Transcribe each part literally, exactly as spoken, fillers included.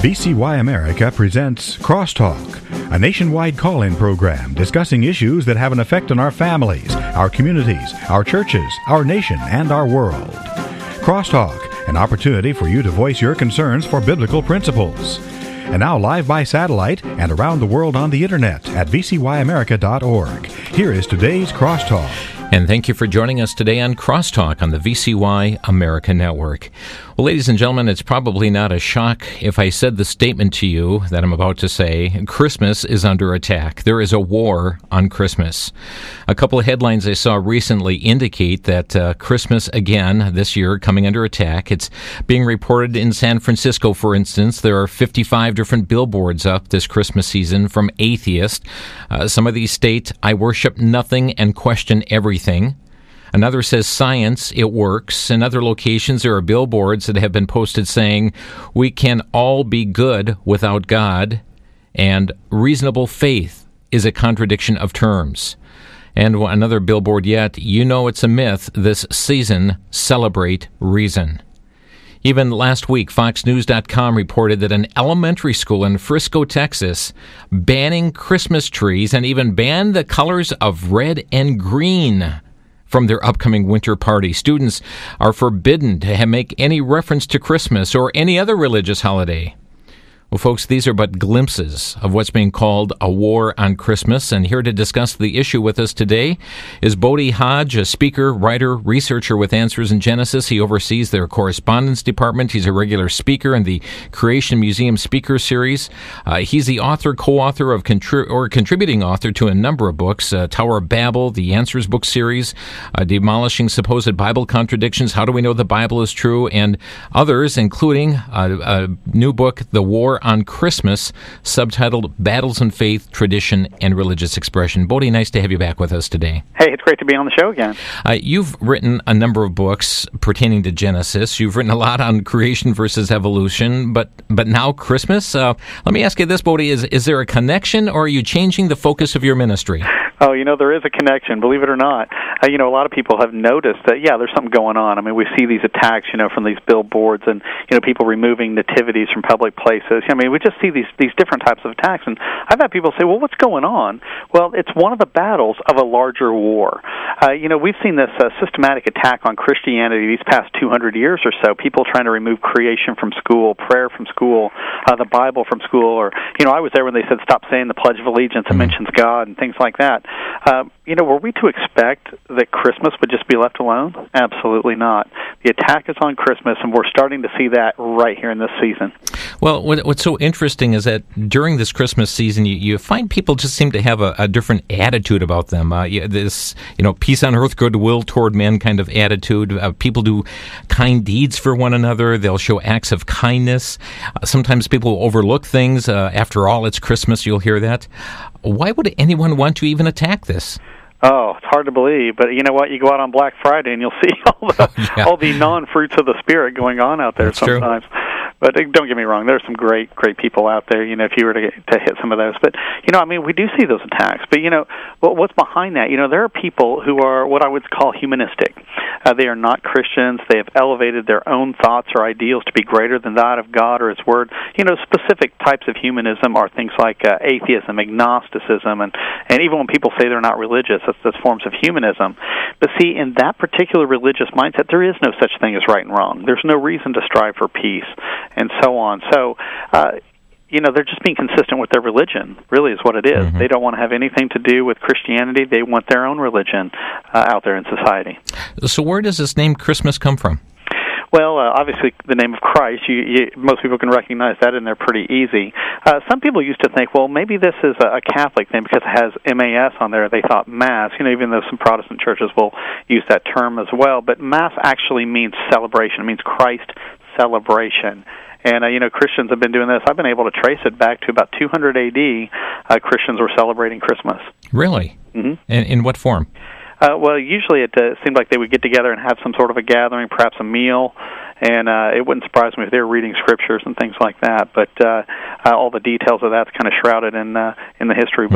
V C Y America presents Crosstalk, a nationwide call-in program discussing issues that have an effect on our families, our communities, our churches, our nation, and our world. Crosstalk, an opportunity for you to voice your concerns for biblical principles. And now live by satellite and around the world on the internet at v c y america dot org. Here is today's Crosstalk. And thank you for joining us today on Crosstalk on the V C Y America Network. Well, ladies and gentlemen, it's probably not a shock if I said the statement to you that I'm about to say. Christmas is under attack. There is a war on Christmas. A couple of headlines I saw recently indicate that uh, Christmas, again, this year, coming under attack. It's being reported in San Francisco, for instance. There are fifty-five different billboards up this Christmas season from atheists. Uh, some of these state, "I worship nothing and question everything." Another says, "Science, it works." In other locations, there are billboards that have been posted saying, "We can all be good without God," and "Reasonable faith is a contradiction of terms." And another billboard yet, "You know it's a myth this season, celebrate reason." Even last week, Fox News dot com reported that an elementary school in Frisco, Texas, banning Christmas trees and even banned the colors of red and green from their upcoming winter party. Students are forbidden to make any reference to Christmas or any other religious holiday. Well, folks, these are but glimpses of what's being called a war on Christmas, and here to discuss the issue with us today is Bodie Hodge, a speaker, writer, researcher with Answers in Genesis. He oversees their correspondence department. He's a regular speaker in the Creation Museum Speaker Series. Uh, he's the author, co-author of, contri- or contributing author to a number of books, uh, Tower of Babel, the Answers book series, uh, Demolishing Supposed Bible Contradictions, How Do We Know the Bible is True, and others, including uh, a new book, The War on Christmas, subtitled Battles in Faith, Tradition, and Religious Expression. Bodie, nice to have you back with us today. Hey, it's great to be on the show again. Uh, you've written a number of books pertaining to Genesis. You've written a lot on creation versus evolution, but but now Christmas? Uh, let me ask you this, Bodie, is, is there a connection, or are you changing the focus of your ministry? Oh, you know, there is a connection, believe it or not. Uh, you know, a lot of people have noticed that, yeah, there's something going on. I mean, we see these attacks, you know, from these billboards and, you know, people removing nativities from public places. I mean, we just see these, these different types of attacks. And I've had people say, well, what's going on? Well, it's one of the battles of a larger war. Uh, you know, we've seen this uh, systematic attack on Christianity these past two hundred years or so, people trying to remove creation from school, prayer from school, uh, the Bible from school. Or, you know, I was there when they said stop saying the Pledge of Allegiance. It mentions God and things like that. Uh, you know, were we to expect that Christmas would just be left alone? Absolutely not. The attack is on Christmas, and we're starting to see that right here in this season. Well, what, what's so interesting is that during this Christmas season, you, you find people just seem to have a, a different attitude about them. Uh, you, this, you know, peace on earth, goodwill toward men kind of attitude. Uh, people do kind deeds for one another. They'll show acts of kindness. Uh, sometimes people overlook things. Uh, after all, it's Christmas. You'll hear that. Why would anyone want to even attack this? Oh, it's hard to believe, but you know what? You go out on Black Friday and you'll see all the oh, yeah. all the non-fruits of the Spirit going on out there. That's sometimes. True. But don't get me wrong, there's some great, great people out there, you know, if you were to get, to hit some of those. But, you know, I mean, we do see those attacks. But, you know, what's behind that? You know, there are people who are what I would call humanistic. Uh, they are not Christians. They have elevated their own thoughts or ideals to be greater than that of God or His Word. You know, specific types of humanism are things like uh, atheism, agnosticism, and, and even when people say they're not religious, that's, that's forms of humanism. But see, in that particular religious mindset, there is no such thing as right and wrong. There's no reason to strive for peace, and so on. So, uh, you know, they're just being consistent with their religion, really is what it is. Mm-hmm. They don't want to have anything to do with Christianity. They want their own religion uh, out there in society. So where does this name Christmas come from? Well, uh, obviously, the name of Christ, you, you, most people can recognize that, and they're pretty easy. Uh, some people used to think, well, maybe this is a, a Catholic thing because it has M A S on there. They thought Mass, you know, even though some Protestant churches will use that term as well. But Mass actually means celebration. It means Christ celebration. And, uh, you know, Christians have been doing this. I've been able to trace it back to about two hundred A D. Uh, Christians were celebrating Christmas. Really? Mm-hmm. In, in what form? Uh, well, usually it uh, seemed like they would get together and have some sort of a gathering, perhaps a meal, and uh, it wouldn't surprise me if they were reading scriptures and things like that. But uh, uh, all the details of that's kind of shrouded in uh, in the history book. Mm-hmm.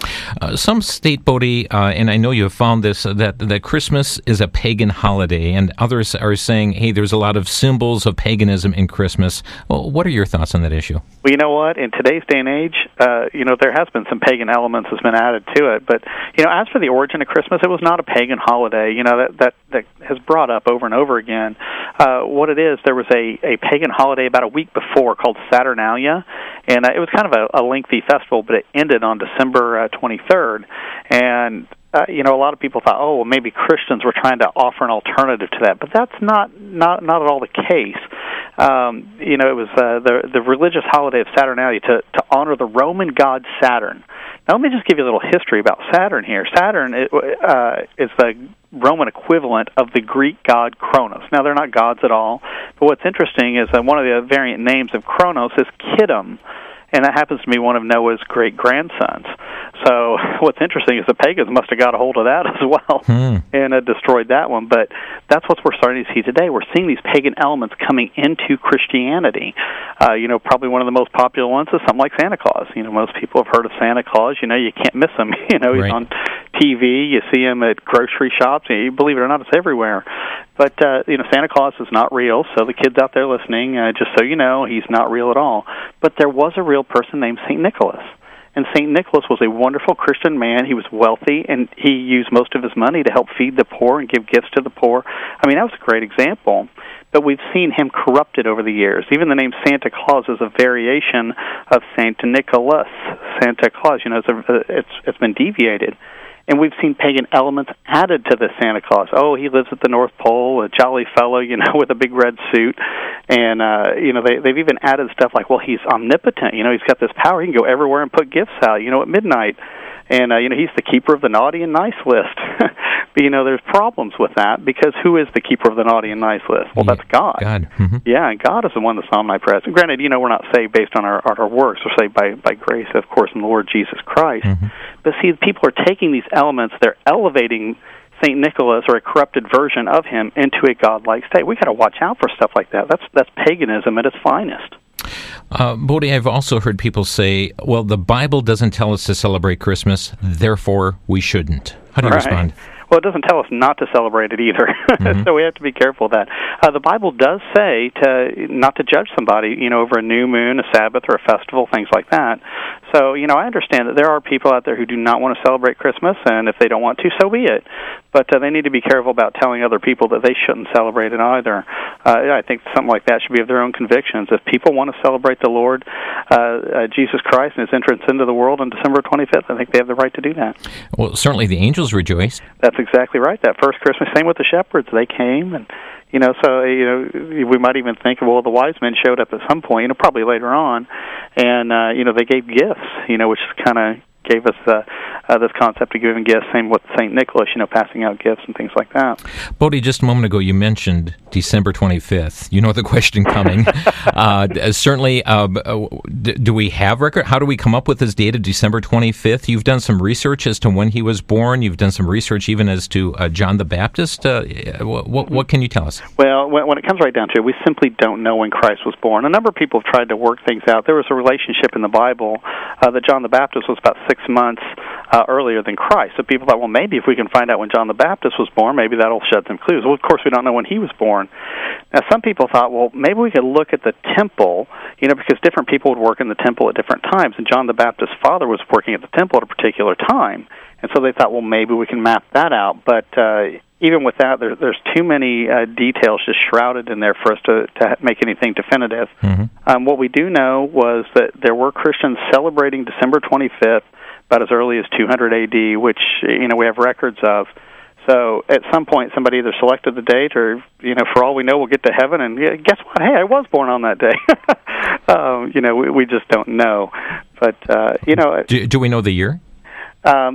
Uh, some state, Bodie, uh, and I know you have found this, uh, that, that Christmas is a pagan holiday, and others are saying, hey, there's a lot of symbols of paganism in Christmas. Well, what are your thoughts on that issue? Well, you know what? In today's day and age, uh, you know, there has been some pagan elements that's been added to it. But, you know, as for the origin of Christmas, it was not a pagan holiday. You know, that that, that has brought up over and over again. Uh, what it is, there was a, a pagan holiday about a week before called Saturnalia, and uh, it was kind of a, a lengthy festival, but it ended on December uh, twenty-third. And Uh, you know, a lot of people thought, oh, well, maybe Christians were trying to offer an alternative to that, but that's not not not at all the case. Um, you know, it was uh, the the religious holiday of Saturnalia to to honor the Roman god Saturn. Now, let me just give you a little history about Saturn here. Saturn it, uh, is the Roman equivalent of the Greek god Kronos. Now, they're not gods at all, but what's interesting is that one of the variant names of Kronos is Kidam, and that happens to be one of Noah's great-grandsons. So what's interesting is the pagans must have got a hold of that as well hmm. and uh, destroyed that one. But that's what we're starting to see today. We're seeing these pagan elements coming into Christianity. Uh, you know, probably one of the most popular ones is something like Santa Claus. You know, most people have heard of Santa Claus. You know, you can't miss him. You know, he's right. on T V. You see him at grocery shops. You believe it or not, it's everywhere. But, uh, you know, Santa Claus is not real, so the kids out there listening, uh, just so you know, he's not real at all. But there was a real person named Saint Nicholas. And Saint Nicholas was a wonderful Christian man. He was wealthy, and he used most of his money to help feed the poor and give gifts to the poor. I mean, that was a great example. But we've seen him corrupted over the years. Even the name Santa Claus is a variation of Saint Nicholas. Santa Claus, you know, it's, a, it's, it's been deviated. And we've seen pagan elements added to the Santa Claus. Oh, he lives at the North Pole, a jolly fellow, you know, with a big red suit. And, uh, you know, they, they've even added stuff like, well, he's omnipotent. You know, he's got this power. He can go everywhere and put gifts out, you know, at midnight. And, uh, you know, he's the keeper of the naughty and nice list. But, you know, there's problems with that because who is the keeper of the naughty and nice list? Well, that's God. God. Mm-hmm. Yeah, and God is the one that's omnipresent. Granted, you know, we're not saved based on our, our works. We're saved by, by grace, of course, in the Lord Jesus Christ. Mm-hmm. But, see, people are taking these elements, they're elevating Saint Nicholas or a corrupted version of him into a godlike state. We got to watch out for stuff like that. That's that's paganism at its finest. Uh, Bodie, I've also heard people say, well, the Bible doesn't tell us to celebrate Christmas, therefore we shouldn't. How do you right. respond? Well, it doesn't tell us not to celebrate it either, mm-hmm. so we have to be careful of that. Uh, the Bible does say to not to judge somebody, you know, over a new moon, a Sabbath, or a festival, things like that. So, you know, I understand that there are people out there who do not want to celebrate Christmas, and if they don't want to, so be it. But uh, they need to be careful about telling other people that they shouldn't celebrate it either. Uh, I think something like that should be of their own convictions. If people want to celebrate the Lord, uh, uh, Jesus Christ, and His entrance into the world on December twenty-fifth, I think they have the right to do that. Well, certainly the angels rejoiced. That's exactly right. That first Christmas, same with the shepherds. They came, and you know, so you know, we might even think, well, the wise men showed up at some point, you know, probably later on, and uh, you know, they gave gifts, you know, which kind of gave us uh, uh, this concept of giving gifts. Same with Saint Nicholas, you know, passing out gifts and things like that. Bodie, just a moment ago, you mentioned December twenty-fifth. You know the question coming. uh, certainly, uh, do we have record? How do we come up with this date of December twenty-fifth? You've done some research as to when he was born. You've done some research even as to uh, John the Baptist. Uh, what, what can you tell us? Well, when, when it comes right down to it, we simply don't know when Christ was born. A number of people have tried to work things out. There was a relationship in the Bible uh, that John the Baptist was about six months uh, earlier than Christ. So people thought, well, maybe if we can find out when John the Baptist was born, maybe that'll shed some clues. Well, of course, we don't know when he was born. Now, some people thought, well, maybe we could look at the temple, you know, because different people would work in the temple at different times, and John the Baptist's father was working at the temple at a particular time. And so they thought, well, maybe we can map that out. But uh, even with that, there, there's too many uh, details just shrouded in there for us to, to make anything definitive. Mm-hmm. Um, what we do know was that there were Christians celebrating December twenty-fifth about as early as two hundred A D, which, you know, we have records of. So at some point, somebody either selected the date or, you know, for all we know, we'll get to heaven, and yeah, guess what? Hey, I was born on that day. um, you know, we, we just don't know. But, uh, you know... Do, do we know the year? Um,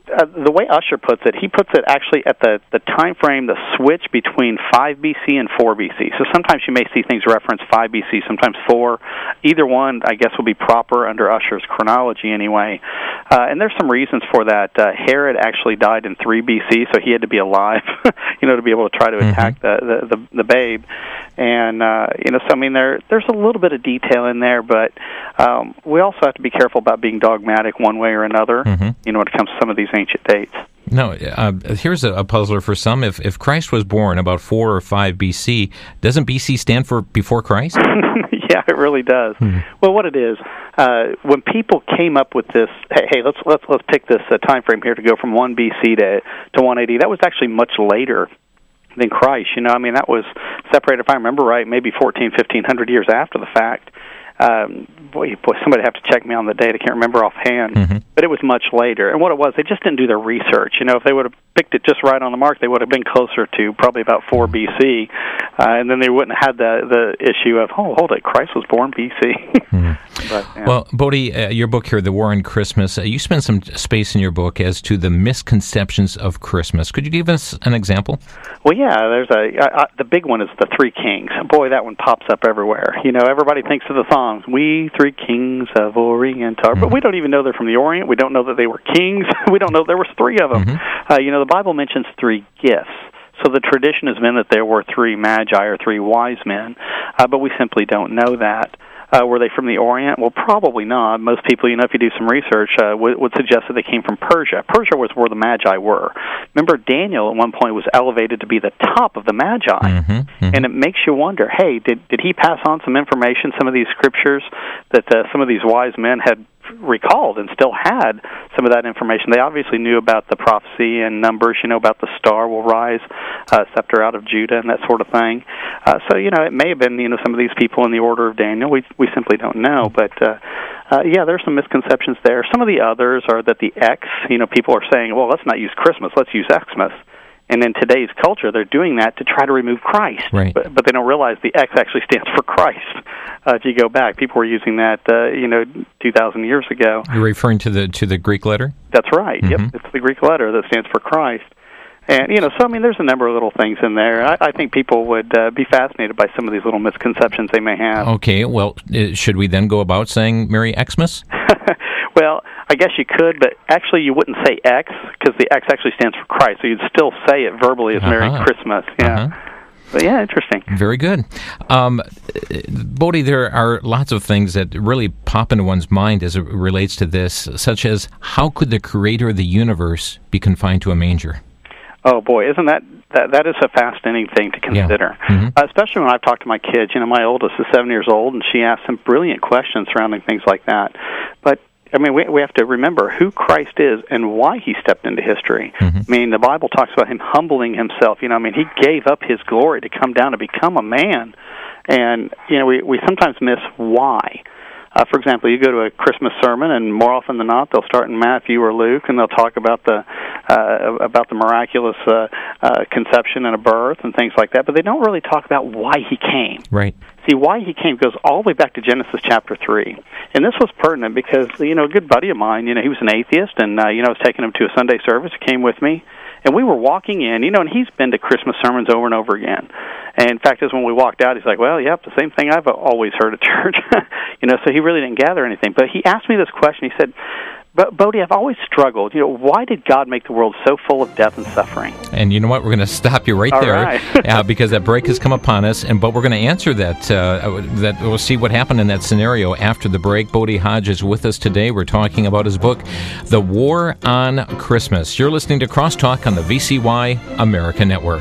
uh, the way Usher puts it, he puts it actually at the, the time frame, the switch between five B C and four B C. So sometimes you may see things reference five B C, sometimes four. Either one, I guess, will be proper under Usher's chronology anyway. Uh, and there's some reasons for that. Uh, Herod actually died in three B C, so he had to be alive, you know, to be able to try to attack mm-hmm. the, the, the, the babe. And, uh, you know, so, I mean, there there's a little bit of detail in there, but um, we also have to be careful about being dogmatic one way or another, mm-hmm. you know, when it comes to some of these ancient dates. No, uh, here's a, a puzzler for some. If if Christ was born about four or five B C, doesn't B C stand for before Christ? Yeah, it really does. Hmm. Well, what it is, uh, when people came up with this, hey, hey let's let's let's pick this uh, time frame here to go from one B C to to one A D. That was actually much later than Christ. You know, I mean, that was separated, if I remember right, maybe fourteen, fifteen hundred years after the fact. Um, boy, boy, somebody have to check me on the date. I can't remember offhand, mm-hmm. but it was much later. And what it was, they just didn't do their research. You know, if they would have picked it just right on the mark, they would have been closer to probably about four B C, uh, and then they wouldn't have had the the issue of, oh, hold it, Christ was born B C. Mm-hmm. but, yeah. Well, Bodie, uh, your book here, The War on Christmas, uh, you spend some space in your book as to the misconceptions of Christmas. Could you give us an example? Well, yeah, there's a uh, uh, the big one is the Three Kings. Boy, that one pops up everywhere. You know, everybody thinks of the song, "We Three Kings of Orient are," mm-hmm. but we don't even know they're from the Orient. We don't know that they were kings. We don't know there was three of them. Mm-hmm. Uh, you know, the Bible mentions three gifts. So the tradition has been that there were three magi or three wise men, uh, but we simply don't know that. Uh, were they from the Orient? Well, probably not. Most people, you know, if you do some research, uh, would, would suggest that they came from Persia. Persia was where the Magi were. Remember, Daniel at one point was elevated to be the top of the Magi. Mm-hmm, mm-hmm. And it makes you wonder, hey, did, did he pass on some information, some of these scriptures that uh, some of these wise men had recalled and still had some of that information? They obviously knew about the prophecy and Numbers, you know, about the star will rise, uh, scepter out of Judah, and that sort of thing. Uh, so, you know, it may have been, you know, some of these people in the order of Daniel. We we simply don't know. But, uh, uh, yeah, there's some misconceptions there. Some of the others are that the X, you know, people are saying, well, let's not use Christmas, let's use Xmas. And in today's culture, they're doing that to try to remove Christ. Right. But, but they don't realize the X actually stands for Christ. Uh, if you go back, people were using that, uh, you know, two thousand years ago. You're referring to the to the Greek letter? That's right. Mm-hmm. Yep, it's the Greek letter that stands for Christ. And, you know, so, I mean, there's a number of little things in there. I, I think people would uh, be fascinated by some of these little misconceptions they may have. Okay, well, uh, should we then go about saying Merry Xmas? Well, I guess you could, but actually you wouldn't say X, because the X actually stands for Christ, so you'd still say it verbally as uh-huh. Merry Christmas. Yeah. Uh-huh. But yeah, interesting. Very good. Um, Bodie, there are lots of things that really pop into one's mind as it relates to this, such as how could the creator of the universe be confined to a manger? Oh, boy, isn't that, that, that is a fascinating thing to consider, yeah. mm-hmm. uh, especially when I've talked to my kids. You know, my oldest is seven years old, and she asks some brilliant questions surrounding things like that. But I mean, we we have to remember who Christ is and why he stepped into history. Mm-hmm. I mean, the Bible talks about him humbling himself. You know, I mean, he gave up his glory to come down to become a man. And, you know, we, we sometimes miss why. Uh, for example, you go to a Christmas sermon, and more often than not, they'll start in Matthew or Luke, and they'll talk about the uh, about the miraculous uh, uh, conception and a birth and things like that, but they don't really talk about why he came. Right. See, why he came goes all the way back to Genesis chapter three, and this was pertinent because, you know, a good buddy of mine, you know, he was an atheist, and uh, you know, I was taking him to a Sunday service. He came with me. And we were walking in, you know, and he's been to Christmas sermons over and over again. And in fact, as when we walked out, he's like, well, yep, the same thing I've always heard at church. you know, so he really didn't gather anything. But he asked me this question. He said, but Bodie, I've always struggled. You know, why did God make the world so full of death and suffering? And you know what? We're going to stop you right All there right. uh, because that break has come upon us. And but we're going to answer that. Uh, that we'll see what happened in that scenario after the break. Bodie Hodge is with us today. We're talking about his book, The War on Christmas. You're listening to Crosstalk on the V C Y America Network.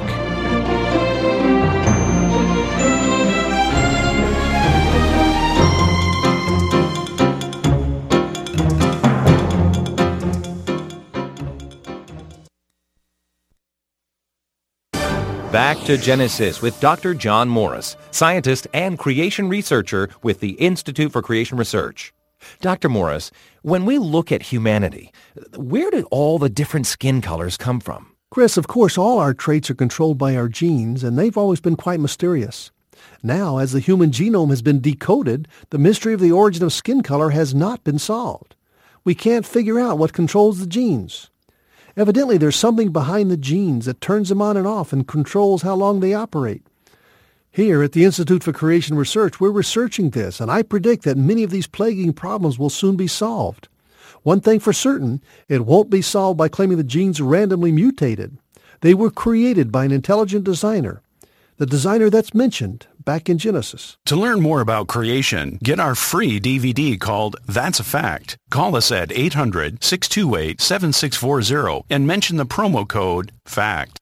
Back to Genesis with Doctor John Morris, scientist and creation researcher with the Institute for Creation Research. Doctor Morris, when we look at humanity, where did all the different skin colors come from? Chris, of course, all our traits are controlled by our genes, and they've always been quite mysterious. Now, as the human genome has been decoded, the mystery of the origin of skin color has not been solved. We can't figure out what controls the genes. Evidently, there's something behind the genes that turns them on and off and controls how long they operate. Here at the Institute for Creation Research, we're researching this, and I predict that many of these plaguing problems will soon be solved. One thing for certain, it won't be solved by claiming the genes randomly mutated. They were created by an intelligent designer, the designer that's mentioned back in Genesis. To learn more about creation, get our free D V D called That's a Fact. Call us at eight hundred, six two eight, seven six four zero and mention the promo code FACT.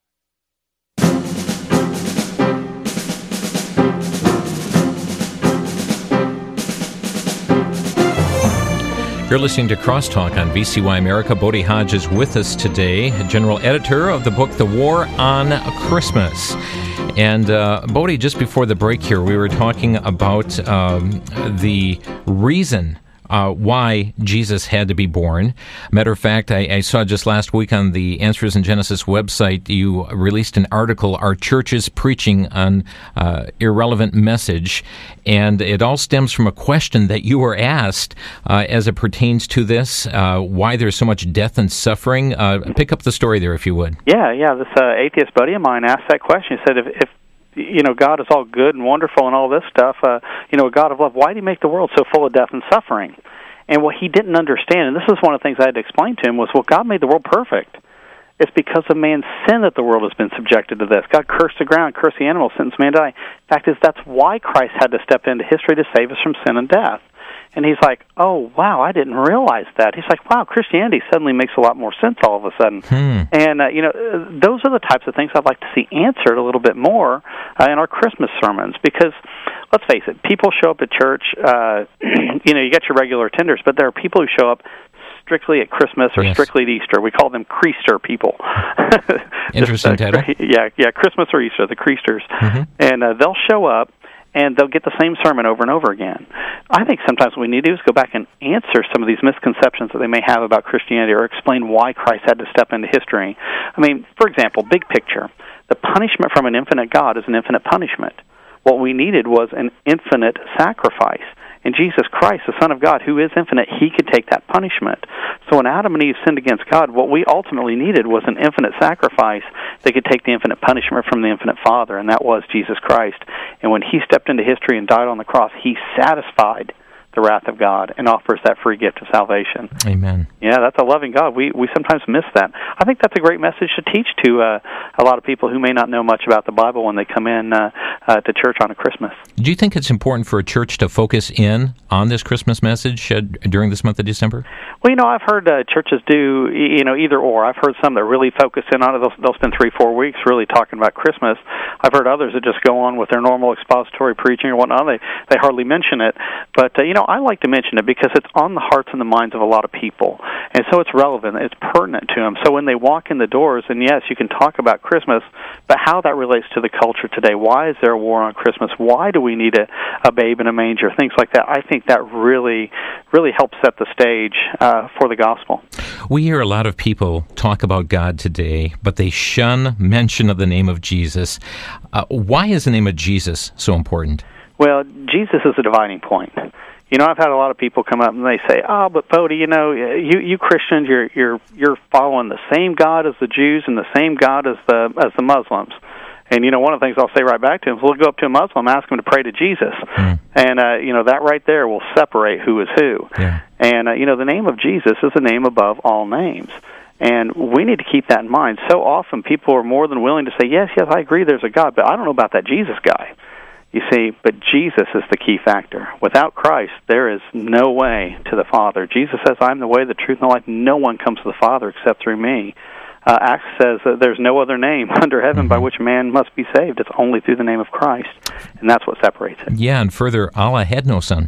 You're listening to Crosstalk on V C Y America. Bodie Hodge is with us today, general editor of the book The War on Christmas. And uh, Bodie, just before the break here, we were talking about um, the reason Uh, why Jesus had to be born. Matter of fact, I, I saw just last week on the Answers in Genesis website, you released an article, Our Church is Preaching on uh, Irrelevant Message, and it all stems from a question that you were asked uh, as it pertains to this, uh, why there's so much death and suffering. Uh, pick up the story there, if you would. Yeah, yeah, this uh, atheist buddy of mine asked that question. He said, if, if you know, God is all good and wonderful and all this stuff, uh, you know, a God of love, why did he make the world so full of death and suffering? And what he didn't understand, and this is one of the things I had to explain to him, was, well, God made the world perfect. It's because of man's sin that the world has been subjected to this. God cursed the ground, cursed the animals, sentenced man to die. Fact is, that's why Christ had to step into history to save us from sin and death. And he's like, oh, wow, I didn't realize that. He's like, wow, Christianity suddenly makes a lot more sense all of a sudden. Hmm. And, uh, you know, those are the types of things I'd like to see answered a little bit more uh, in our Christmas sermons, because let's face it, people show up at church, uh, you know, you get your regular attenders, but there are people who show up strictly at Christmas or yes. strictly at Easter. We call them Creaster people. Interesting Just, uh, title. Yeah, yeah, Christmas or Easter, the Creasters. Mm-hmm. And uh, they'll show up, and they'll get the same sermon over and over again. I think sometimes what we need to do is go back and answer some of these misconceptions that they may have about Christianity, or explain why Christ had to step into history. I mean, for example, big picture, the punishment from an infinite God is an infinite punishment. What we needed was an infinite sacrifice. And Jesus Christ, the Son of God, who is infinite, he could take that punishment. So when Adam and Eve sinned against God, what we ultimately needed was an infinite sacrifice that could take the infinite punishment from the infinite Father, and that was Jesus Christ. And when he stepped into history and died on the cross, he satisfied the wrath of God and offers that free gift of salvation. Amen. Yeah, that's a loving God. We we sometimes miss that. I think that's a great message to teach to uh, a lot of people who may not know much about the Bible when they come in uh, uh, to church on a Christmas. Do you think it's important for a church to focus in on this Christmas message uh, during this month of December? Well, you know, I've heard uh, churches do, you know, either or. I've heard some that really focus in on it. They'll, they'll spend three, four weeks really talking about Christmas. I've heard others that just go on with their normal expository preaching or whatnot. They, they hardly mention it. But, uh, you know, I like to mention it because it's on the hearts and the minds of a lot of people. And so it's relevant. It's pertinent to them. So when they walk in the doors, and yes, you can talk about Christmas, but how that relates to the culture today. Why is there a war on Christmas? Why do we need a, a babe in a manger? Things like that. I think that really, really helps set the stage uh, for the gospel. We hear a lot of people talk about God today, but they shun mention of the name of Jesus. Uh, why is the name of Jesus so important? Well, Jesus is a dividing point. You know, I've had a lot of people come up and they say, "Oh, but Bodie, you know, you you Christians, you're you're you're following the same God as the Jews and the same God as the as the Muslims." And you know, one of the things I'll say right back to him is, we'll go up to a Muslim, ask him to pray to Jesus, mm. and uh, you know, that right there will separate who is who. Yeah. And uh, you know, the name of Jesus is a name above all names. And we need to keep that in mind. So often people are more than willing to say, yes, yes, I agree there's a God, but I don't know about that Jesus guy. You see, but Jesus is the key factor. Without Christ, there is no way to the Father. Jesus says, I'm the way, the truth, and the life. No one comes to the Father except through me. Uh, Acts says that there's no other name under heaven mm-hmm. by which man must be saved. It's only through the name of Christ, and that's what separates it. Yeah, and further, Allah had no son.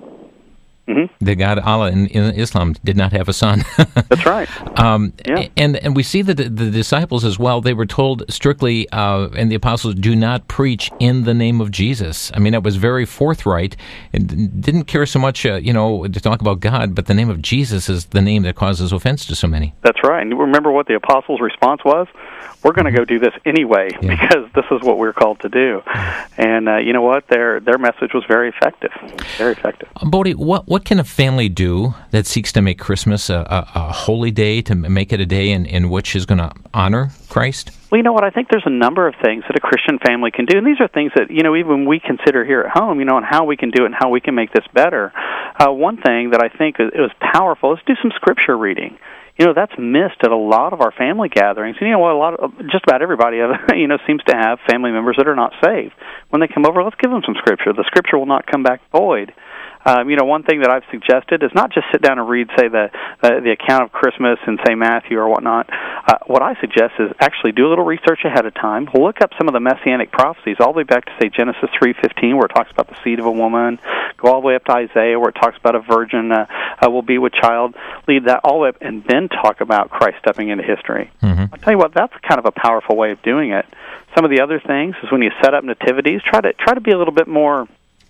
Mm-hmm. The God Allah in, in Islam did not have a son. That's right. Um, yeah. And and we see that the, the disciples as well, they were told strictly, uh, and the apostles, do not preach in the name of Jesus. I mean, it was very forthright, and didn't care so much, uh, you know, to talk about God, but the name of Jesus is the name that causes offense to so many. That's right. And remember what the apostles' response was? We're going to go do this anyway, yeah. because this is what we're called to do. And uh, you know what? Their their message was very effective. Very effective. Uh, Bodie, what what what can a family do that seeks to make Christmas a, a, a holy day, to make it a day in, in which is going to honor Christ? Well, you know what? I think there's a number of things that a Christian family can do, and these are things that, you know, even we consider here at home, you know, and how we can do it and how we can make this better. Uh, one thing that I think is, is powerful is do some scripture reading. You know, that's missed at a lot of our family gatherings. And you know what? A lot of, just about everybody, you know, seems to have family members that are not saved. When they come over, let's give them some scripture. The scripture will not come back void. Um, you know, one thing that I've suggested is not just sit down and read, say, the uh, the account of Christmas in, say, Matthew or whatnot. Uh, what I suggest is actually do a little research ahead of time. Look up some of the Messianic prophecies, all the way back to, say, Genesis three fifteen, where it talks about the seed of a woman. Go all the way up to Isaiah, where it talks about a virgin uh, uh, will be with child. Lead that all the way up, and then talk about Christ stepping into history. Mm-hmm. I'll tell you what, that's kind of a powerful way of doing it. Some of the other things is when you set up nativities, try to try to be a little bit more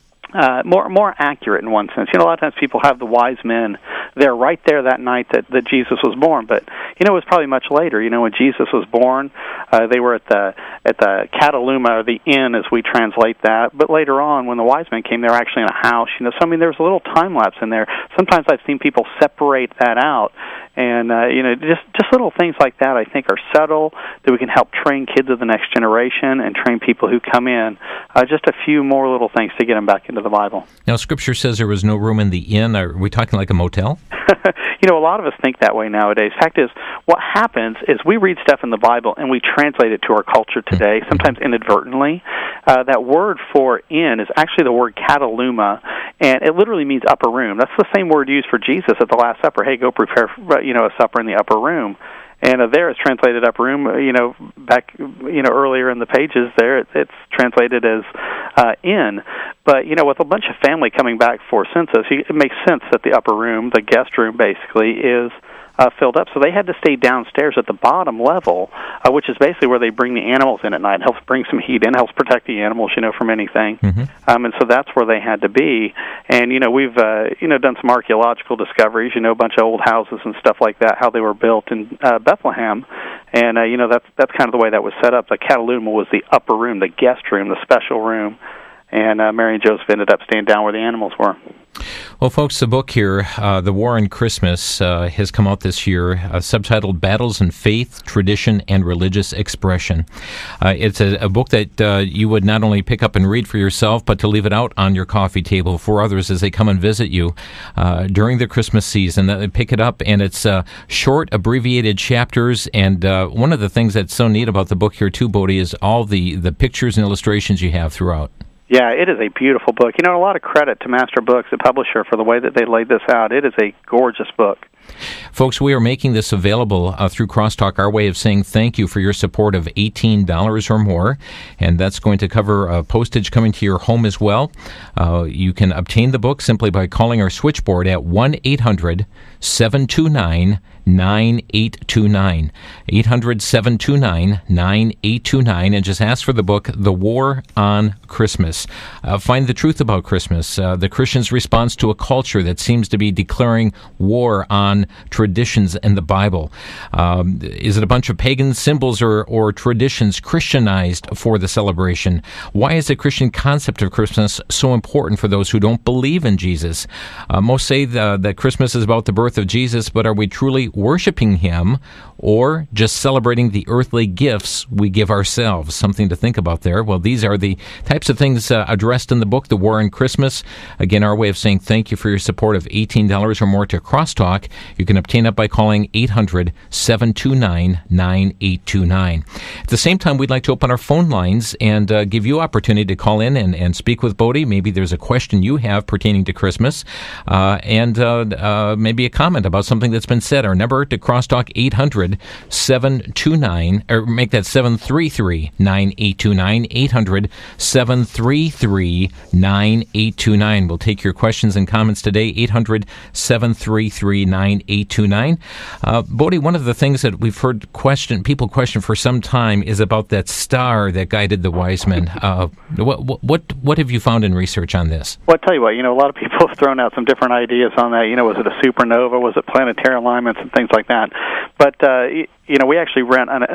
Uh, more more accurate in one sense. You know, a lot of times people have the wise men there right there that night that, that Jesus was born, but you know, it was probably much later. You know, when Jesus was born, uh, they were at the at the Cataluma, or the inn as we translate that. But later on, when the wise men came, they were actually in a house. You know, so I mean, there's a little time lapse in there. Sometimes I've seen people separate that out, and uh, you know, just just little things like that I think are subtle that we can help train kids of the next generation and train people who come in. Uh, just a few more little things to get them back into the Bible. Now, Scripture says there was no room in the inn. Are we talking like a motel? You know, a lot of us think that way nowadays. Fact is, what happens is we read stuff in the Bible and we translate it to our culture today, sometimes inadvertently. Uh, that word for inn is actually the word kataluma, and it literally means upper room. That's the same word used for Jesus at the Last Supper. Hey, go prepare, you know, a supper in the upper room. And uh, there it's translated upper room, uh, you know, back, you know, earlier in the pages there, it, it's translated as uh, inn. But, you know, with a bunch of family coming back for census, it makes sense that the upper room, the guest room basically, is uh, filled up. So they had to stay downstairs at the bottom level, uh, which is basically where they bring the animals in at night. It helps bring some heat in, helps protect the animals, you know, from anything. Mm-hmm. Um, and so that's where they had to be. And, you know, we've, uh, you know, done some archaeological discoveries, you know, a bunch of old houses and stuff like that, how they were built in uh, Bethlehem. And, uh, you know, that's, that's kind of the way that was set up. The Cataluma was the upper room, the guest room, the special room. And uh, Mary and Joseph ended up staying down where the animals were. Well, folks, the book here, uh, The War on Christmas, uh, has come out this year, uh, subtitled Battles in Faith, Tradition, and Religious Expression. Uh, it's a, a book that uh, you would not only pick up and read for yourself, but to leave it out on your coffee table for others as they come and visit you uh, during the Christmas season. They pick it up, and it's uh, short, abbreviated chapters. And uh, one of the things that's so neat about the book here, too, Bodie, is all the, the pictures and illustrations you have throughout. Yeah, it is a beautiful book. You know, a lot of credit to Master Books, the publisher, for the way that they laid this out. It is a gorgeous book. Folks, we are making this available uh, through Crosstalk, our way of saying thank you for your support of eighteen dollars or more, and that's going to cover uh, postage coming to your home as well. Uh, you can obtain the book simply by calling our switchboard at one eight hundred seven two nine nine eight two nine, eight hundred seven two nine nine eight two nine, and just ask for the book, The War on Christmas. Uh, find the truth about Christmas, uh, the Christian's response to a culture that seems to be declaring war on traditions and the Bible. Um, is it a bunch of pagan symbols or, or traditions Christianized for the celebration? Why is the Christian concept of Christmas so important for those who don't believe in Jesus? Uh, most say the, that Christmas is about the birth of Jesus, but are we truly worshiping him or just celebrating the earthly gifts we give ourselves? Something to think about there. Well, these are the types of things uh, addressed in the book, The War on Christmas. Again, our way of saying thank you for your support of eighteen dollars or more to Crosstalk. You can obtain it by calling eight hundred seven two nine nine eight two nine. At the same time, we'd like to open our phone lines and uh, give you opportunity to call in and, and speak with Bodie. Maybe there's a question you have pertaining to Christmas, uh, and uh, uh, maybe a comment about something that's been said. Our number to Crosstalk, eight hundred seven two nine, or make that seven three three nine eight two nine, eight hundred seven three three nine eight two nine. We'll take your questions and comments today, eight hundred seven three three nine eight two nine. Uh, Bodie, one of the things that we've heard question, people question for some time is about that star that guided the wise men. Uh, what, what, what have you found in research on this? Well, I tell you what, you know, a lot of people have thrown out some different ideas on that. You know, was it a supernova? Was it planetary alignments and things like that? But, uh, you know, we actually ran an, an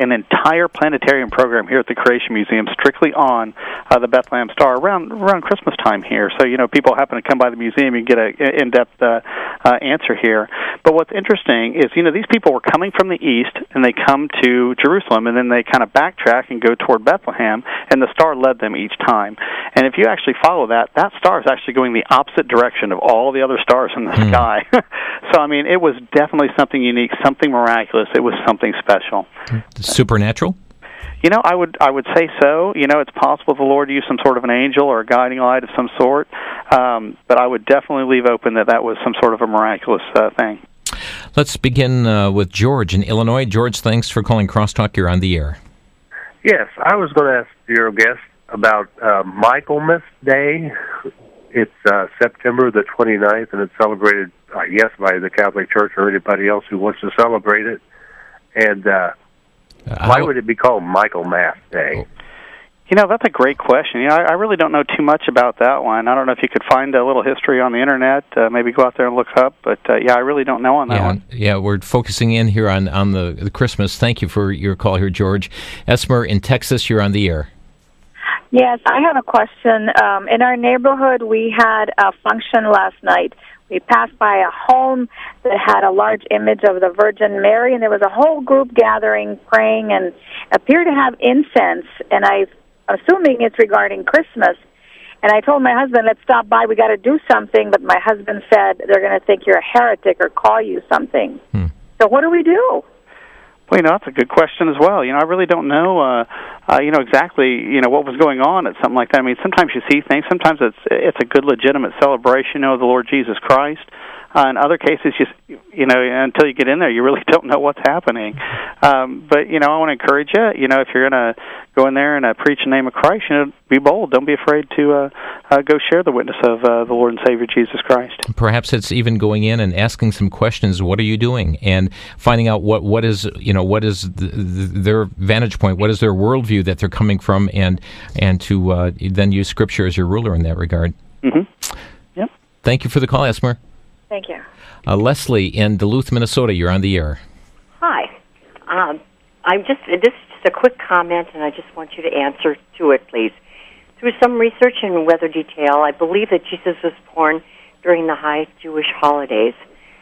an entire planetarium program here at the Creation Museum strictly on uh, the Bethlehem Star around around Christmas time here. So, you know, people happen to come by the museum, you get an in-depth uh, uh, answer here. But what's interesting is, you know, these people were coming from the east, and they come to Jerusalem, and then they kind of backtrack and go toward Bethlehem, and the star led them each time. And if you actually follow that, that star is actually going the opposite direction of all the other stars in the mm. sky. So, I mean, it was definitely something unique, something miraculous. It was something special. Supernatural? You know, I would I would say so. You know, it's possible the Lord used some sort of an angel or a guiding light of some sort, um, but I would definitely leave open that that was some sort of a miraculous uh, thing. Let's begin uh, with George in Illinois. George, thanks for calling Crosstalk. You're on the air. Yes, I was going to ask your guest about uh, Michaelmas Day. It's uh, September the twenty-ninth, and it's celebrated, I guess, by the Catholic Church or anybody else who wants to celebrate it. And uh, uh, why would it be called Michaelmas Day? You know, that's a great question. You know, I, I really don't know too much about that one. I don't know if you could find a little history on the internet, uh, maybe go out there and look up. But, uh, yeah, I really don't know on that yeah, one. Yeah, we're focusing in here on, on the, the Christmas. Thank you for your call here, George. Esmer in Texas, you're on the air. Yes, I have a question. Um, in our neighborhood, we had a function last night. We passed by a home that had a large image of the Virgin Mary, and there was a whole group gathering, praying, and appeared to have incense. And I'm assuming it's regarding Christmas. And I told my husband, let's stop by. We got to do something. But my husband said they're going to think you're a heretic or call you something. Hmm. So what do we do? Well, you know, that's a good question as well. You know, I really don't know, uh, uh, you know, exactly, you know, what was going on at something like that. I mean, sometimes you see things. Sometimes it's it's a good, legitimate celebration of the Lord Jesus Christ. Uh, in other cases, just you know, until you get in there, you really don't know what's happening. Um, but you know, I want to encourage you. You know, if you're going to go in there and uh, preach the name of Christ, you know, be bold. Don't be afraid to uh, uh, go share the witness of uh, the Lord and Savior Jesus Christ. Perhaps it's even going in and asking some questions. What are you doing? And finding out what, what is you know what is the, the, their vantage point, what is their worldview that they're coming from, and and to uh, then use Scripture as your ruler in that regard. Mm-hmm. Yep. Thank you for the call, Esmer. Thank you. Uh, Leslie in Duluth, Minnesota, you're on the air. Hi. Um, I'm just, this is just a quick comment, and I just want you to answer to it, please. Through some research and weather detail, I believe that Jesus was born during the high Jewish holidays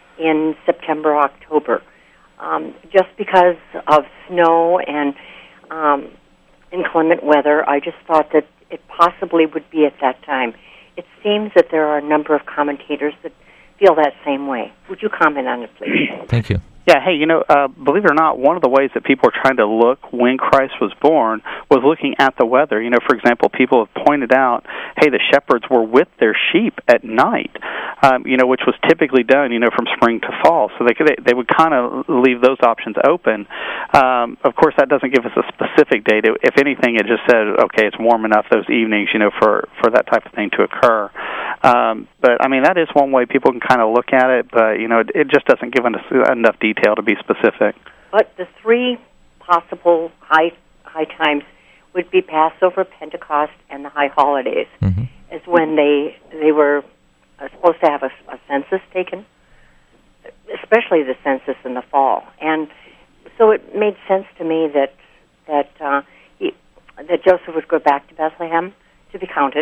in September, October. Um, just because of snow and um, inclement weather, I just thought that it possibly would be at that time. It seems that there are a number of commentators that feel that same way. Would you comment on it, please? Thank you. Yeah, hey, you know, uh, believe it or not, one of the ways that people are trying to look when Christ was born was looking at the weather. You know, for example, people have pointed out, hey, the shepherds were with their sheep at night, um, you know, which was typically done, you know, from spring to fall. So they could, they, they would kind of leave those options open. Um, of course, that doesn't give us a specific date. If anything, it just said, okay, it's warm enough those evenings, you know, for, for that type of thing to occur. Um, but, I mean, that is one way people can kind of look at it, but, you know, it, it just doesn't give us enough detail to be specific. But the three possible high high times would be Passover, Pentecost, and the high holidays, mm-hmm. is when they they were uh, supposed to have a, a census taken, especially the census in the fall. And so it made sense to me that that uh, he, that Joseph would go back to Bethlehem to be counted,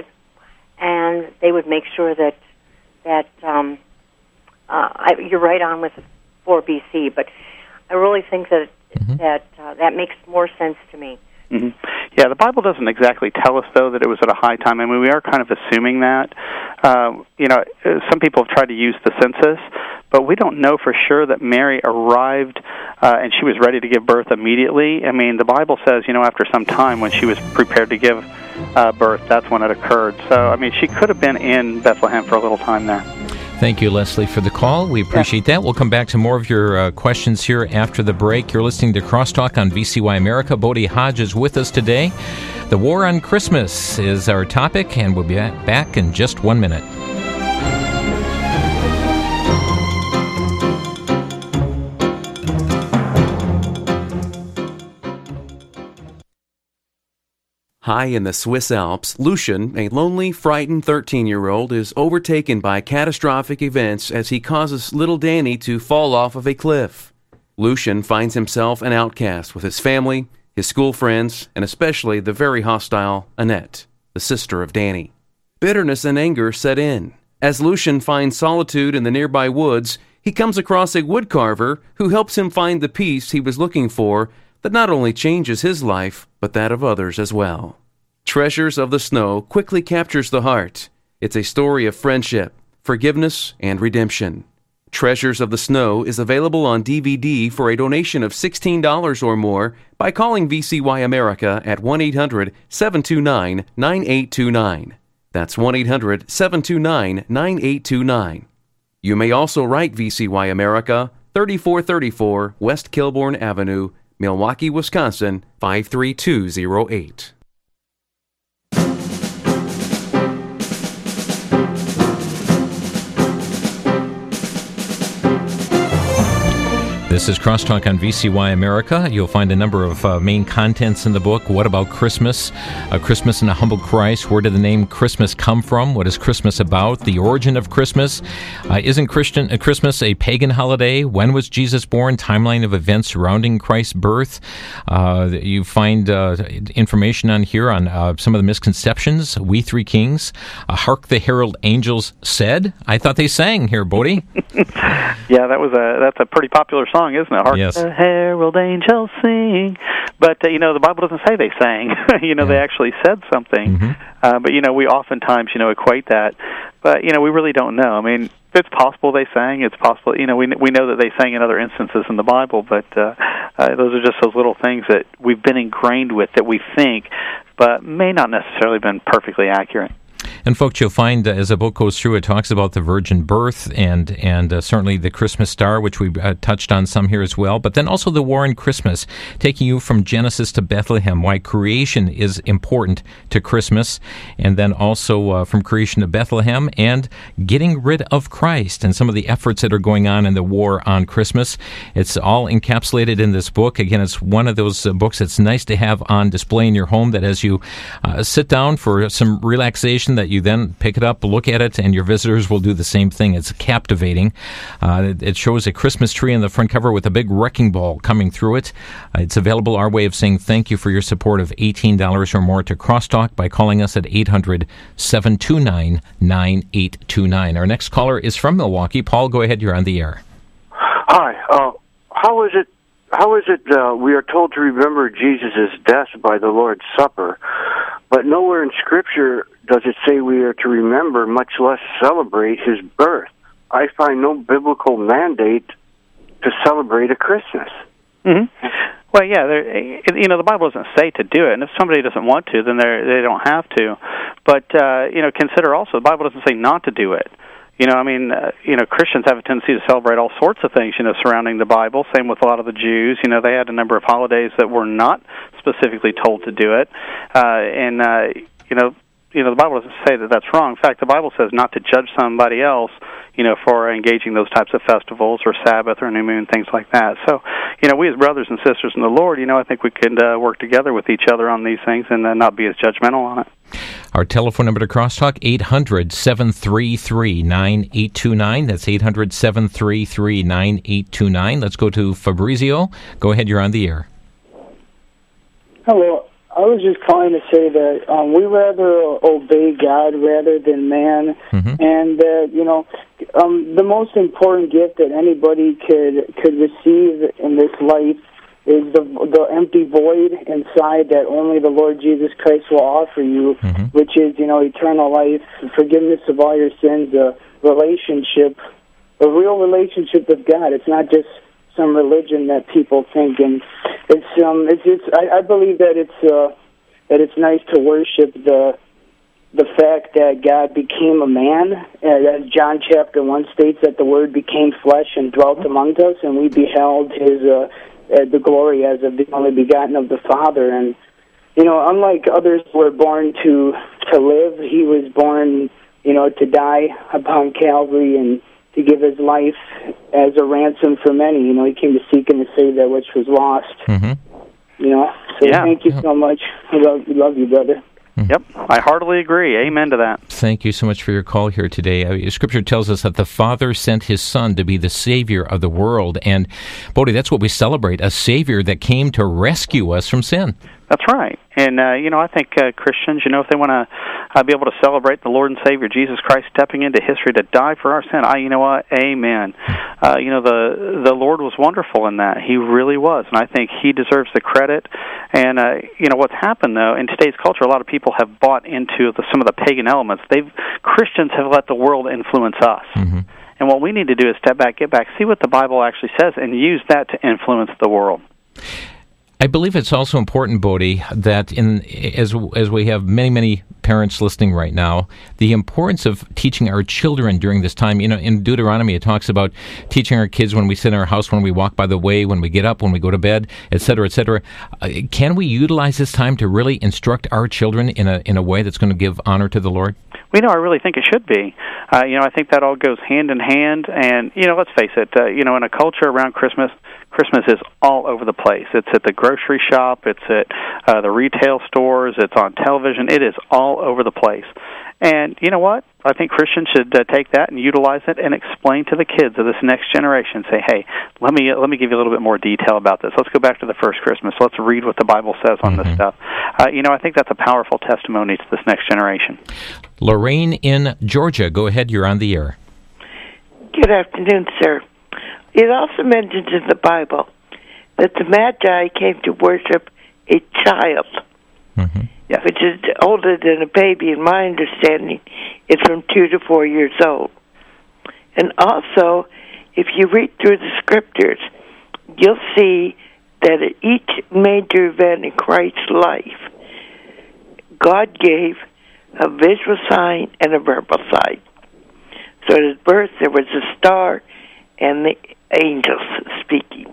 and they would make sure that that um, uh, I, you're right on with four B C, but I really think that mm-hmm. that uh, that makes more sense to me. Mm-hmm. Yeah, the Bible doesn't exactly tell us, though, that it was at a high time. I mean, we are kind of assuming that. Uh, you know, some people have tried to use the census, but we don't know for sure that Mary arrived uh, and she was ready to give birth immediately. I mean, the Bible says, you know, after some time when she was prepared to give uh, birth, that's when it occurred. So, I mean, she could have been in Bethlehem for a little time there. Thank you, Leslie, for the call. We appreciate yeah. that. We'll come back to more of your uh, questions here after the break. You're listening to Crosstalk on V C Y America. Bodie Hodge is with us today. The War on Christmas is our topic, and we'll be back in just one minute. High in the Swiss Alps, Lucian, a lonely, frightened thirteen-year-old, is overtaken by catastrophic events as he causes little Danny to fall off of a cliff. Lucian finds himself an outcast with his family, his school friends, and especially the very hostile Annette, the sister of Danny. Bitterness and anger set in. As Lucian finds solitude in the nearby woods, he comes across a woodcarver who helps him find the peace he was looking for that not only changes his life, but that of others as well. Treasures of the Snow quickly captures the heart. It's a story of friendship, forgiveness, and redemption. Treasures of the Snow is available on D V D for a donation of sixteen dollars or more by calling V C Y America at one eight hundred seven two nine nine eight two nine. That's one eight hundred seven two nine nine eight two nine. You may also write V C Y America, thirty-four thirty-four West Kilbourne Avenue, Milwaukee, Wisconsin, five three two zero eight. This is Crosstalk on V C Y America. You'll find a number of uh, main contents in the book. What about Christmas? Uh, Christmas and a Humble Christ. Where did the name Christmas come from? What is Christmas about? The origin of Christmas. Uh, isn't Christian uh, Christmas a pagan holiday? When was Jesus born? Timeline of events surrounding Christ's birth. Uh, you find uh, information on here on uh, some of the misconceptions. We Three Kings. Uh, Hark the Herald Angels Said. I thought they sang here, Bodie. Yeah, that was a that's a pretty popular song, isn't it? Hark yes. the herald angels sing. But, uh, you know, the Bible doesn't say they sang. you know, yeah. They actually said something. Mm-hmm. Uh, but, you know, we oftentimes, you know, equate that. But, you know, we really don't know. I mean, it's possible they sang. It's possible, you know, we we know that they sang in other instances in the Bible. But uh, uh, those are just those little things that we've been ingrained with that we think, but may not necessarily been perfectly accurate. And folks, you'll find uh, as the book goes through, it talks about the virgin birth and and uh, certainly the Christmas star, which we uh, touched on some here as well, but then also the war in Christmas, taking you from Genesis to Bethlehem, why creation is important to Christmas, and then also uh, from creation to Bethlehem and getting rid of Christ and some of the efforts that are going on in the war on Christmas. It's all encapsulated in this book. Again, it's one of those uh, books that's nice to have on display in your home, that as you uh, sit down for some relaxation, that you then pick it up, look at it, and your visitors will do the same thing. It's captivating. Uh, it shows a Christmas tree on the front cover with a big wrecking ball coming through it. Uh, it's available, our way of saying thank you for your support of eighteen dollars or more to Crosstalk by calling us at eight hundred seven two nine nine eight two nine. Our next caller is from Milwaukee. Paul, go ahead. You're on the air. Hi. Uh, how is it How is it uh, we are told to remember Jesus' death by the Lord's Supper, but nowhere in Scripture does it say we are to remember, much less celebrate, his birth? I find no biblical mandate to celebrate a Christmas. Mm-hmm. Well, yeah, you know, the Bible doesn't say to do it, and if somebody doesn't want to, then they they don't have to. But, uh, you know, consider also, the Bible doesn't say not to do it. You know, I mean, uh, you know, Christians have a tendency to celebrate all sorts of things, you know, surrounding the Bible. Same with a lot of the Jews. You know, they had a number of holidays that were not specifically told to do it. Uh, and, uh, you know, you know, the Bible doesn't say that that's wrong. In fact, the Bible says not to judge somebody else, you know, for engaging those types of festivals or Sabbath or New Moon, things like that. So, you know, we as brothers and sisters in the Lord, you know, I think we could uh, work together with each other on these things and uh, not be as judgmental on it. Our telephone number to Crosstalk, eight hundred seven three three nine eight two nine. That's eight hundred seven three three nine eight two nine. Let's go to Fabrizio. Go ahead, you're on the air. Hello. I was just calling to say that um, we rather obey God rather than man, mm-hmm. and that, you know, um, the most important gift that anybody could could receive in this life is the the empty void inside that only the Lord Jesus Christ will offer you, mm-hmm. which is, you know, eternal life, forgiveness of all your sins, a relationship, a real relationship with God. It's not just some religion that people think, and it's um it's it's I, I believe that it's uh that it's nice to worship the the fact that God became a man, as John chapter one states, that the Word became flesh and dwelt among us, and we beheld His uh, uh, the glory as of the only begotten of the Father. And you know, unlike others who were born to to live, He was born, you know, to die upon Calvary and to give His life as a ransom for many. You know, He came to seek and to save that which was lost. Mm-hmm. You know, so yeah. thank you yeah. so much. I love, love you, brother. Mm-hmm. Yep, I heartily agree. Amen to that. Thank you so much for your call here today. Uh, Scripture tells us that the Father sent His Son to be the Savior of the world. And, Bodie, that's what we celebrate, a Savior that came to rescue us from sin. That's right. And, uh, you know, I think uh, Christians, you know, if they want to uh, be able to celebrate the Lord and Savior, Jesus Christ, stepping into history to die for our sin, I, you know what, amen. Uh, you know, the the Lord was wonderful in that. He really was. And I think He deserves the credit. And, uh, you know, what's happened, though, in today's culture, a lot of people have bought into the, some of the pagan elements. They've Christians have let the world influence us. Mm-hmm. And what we need to do is step back, get back, see what the Bible actually says, and use that to influence the world. I believe it's also important, Bodie, that in as as we have many, many parents listening right now, the importance of teaching our children during this time. You know, in Deuteronomy, it talks about teaching our kids when we sit in our house, when we walk by the way, when we get up, when we go to bed, et cetera, et cetera. Uh, can we utilize this time to really instruct our children in a in a way that's going to give honor to the Lord? We know, I really think it should be. Uh, you know, I think that all goes hand in hand. And, you know, let's face it, uh, you know, in a culture around Christmas, Christmas is all over the place. It's at the grocery shop. It's at uh, the retail stores. It's on television. It is all over the place. And you know what? I think Christians should uh, take that and utilize it and explain to the kids of this next generation. Say, hey, let me let me give you a little bit more detail about this. Let's go back to the first Christmas. Let's read what the Bible says on mm-hmm. this stuff. Uh, you know, I think that's a powerful testimony to this next generation. Lorraine in Georgia, go ahead. You're on the air. Good afternoon, sir. It also mentions in the Bible that the Magi came to worship a child. Mm-hmm. Yes. Which is older than a baby, in my understanding, it's from two to four years old. And also, if you read through the scriptures, you'll see that at each major event in Christ's life, God gave a visual sign and a verbal sign. So at his birth, there was a star and the angels speaking.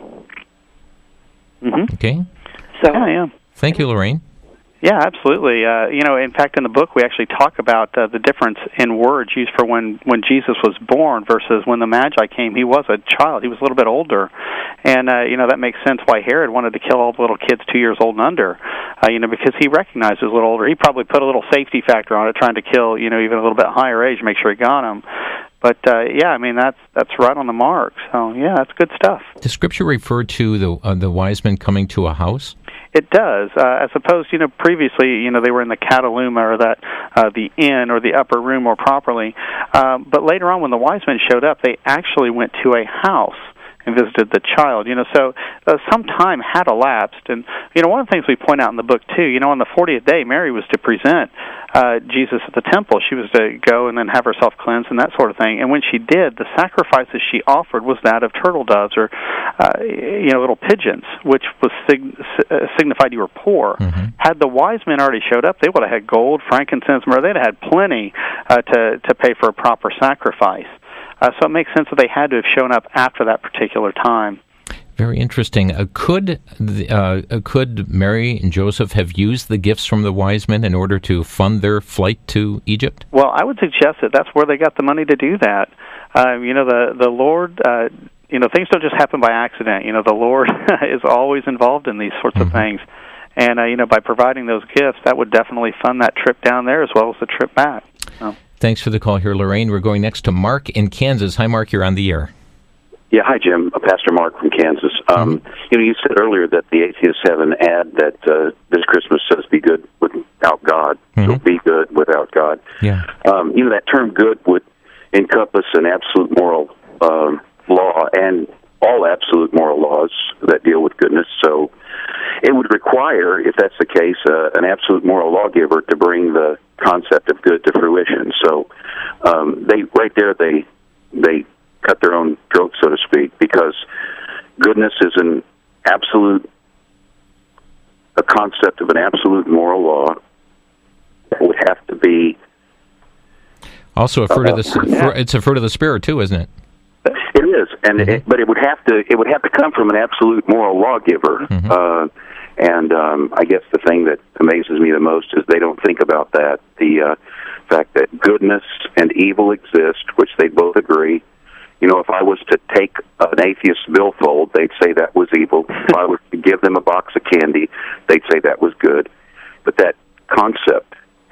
Mm-hmm. Okay. So, yeah, yeah. Thank you, Lorraine. Yeah, absolutely. Uh, you know, in fact, in the book, we actually talk about uh, the difference in words used for when, when Jesus was born versus when the Magi came. He was a child. He was a little bit older. And, uh, you know, that makes sense why Herod wanted to kill all the little kids two years old and under, uh, you know, because he recognized he was a little older. He probably put a little safety factor on it, trying to kill, you know, even a little bit higher age, make sure he got him. But, uh, yeah, I mean, that's that's right on the mark. So, yeah, that's good stuff. Does Scripture refer to the uh, the wise men coming to a house? It does. Uh, as opposed, you know, previously, you know, they were in the Cataluma or that uh, the inn or the upper room more properly. Um, but later on, when the wise men showed up, they actually went to a house and visited the child. You know, so uh, some time had elapsed. And, you know, one of the things we point out in the book, too, you know, on the fortieth day, Mary was to present uh, Jesus at the temple. She was to go and then have herself cleansed and that sort of thing. And when she did, the sacrifices she offered was that of turtle doves or, uh, you know, little pigeons, which was sig- uh, signified you were poor. Mm-hmm. Had the wise men already showed up, they would have had gold, frankincense, myrrh. They'd have had plenty uh, to, to pay for a proper sacrifice. Uh, so it makes sense that they had to have shown up after that particular time. Very interesting. Uh, could uh, could Mary and Joseph have used the gifts from the wise men in order to fund their flight to Egypt? Well, I would suggest that that's where they got the money to do that. Uh, you know, the the Lord. Uh, you know, things don't just happen by accident. You know, the Lord is always involved in these sorts mm-hmm. of things. And uh, you know, by providing those gifts, that would definitely fund that trip down there as well as the trip back. So. Thanks for the call here, Lorraine. We're going next to Mark in Kansas. Hi, Mark. You're on the air. Yeah, hi, Jim. Pastor Mark from Kansas. Um, mm-hmm. You know, you said earlier that the atheists have an ad that uh, this Christmas says be good without God. Mm-hmm. So be good without God. Yeah. Um, you know, that term good would encompass an absolute moral um, law and all absolute moral laws that deal with goodness. So it would require, if that's the case, uh, an absolute moral lawgiver to bring the concept of good to fruition. So um, they right there they they cut their own throat, so to speak, because goodness is an absolute a concept of an absolute moral law that would have to be also a fruit uh, of the yeah. it's a fruit of the Spirit too, isn't it? It is, and mm-hmm. it, but it would have to it would have to come from an absolute moral lawgiver. Mm-hmm. Uh, and um, I guess the thing that amazes me the most is they don't think about that. The uh, fact that goodness and evil exist, which they both agree. You know, if I was to take an atheist billfold, they'd say that was evil. If I were to give them a box of candy, they'd say that was good. But that concept